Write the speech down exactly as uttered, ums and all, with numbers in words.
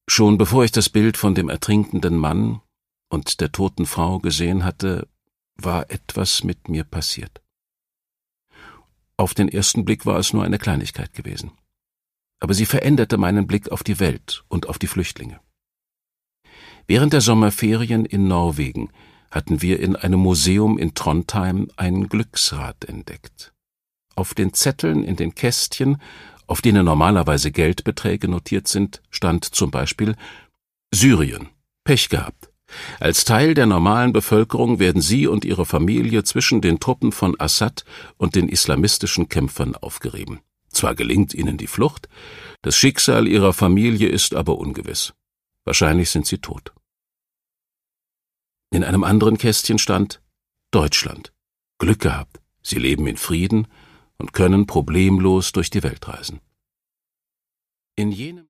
Schon bevor ich das Bild von dem ertrinkenden Mann und der toten Frau gesehen hatte, war etwas mit mir passiert. Auf den ersten Blick war es nur eine Kleinigkeit gewesen. Aber sie veränderte meinen Blick auf die Welt und auf die Flüchtlinge. Während der Sommerferien in Norwegen hatten wir in einem Museum in Trondheim ein Glücksrad entdeckt. Auf den Zetteln in den Kästchen, auf denen normalerweise Geldbeträge notiert sind, stand zum Beispiel: Syrien, Pech gehabt. Als Teil der normalen Bevölkerung werden Sie und Ihre Familie zwischen den Truppen von Assad und den islamistischen Kämpfern aufgerieben. Zwar gelingt Ihnen die Flucht, das Schicksal Ihrer Familie ist aber ungewiss. Wahrscheinlich sind Sie tot. In einem anderen Kästchen stand: Deutschland, Glück gehabt. Sie leben in Frieden und können problemlos durch die Welt reisen. In jenem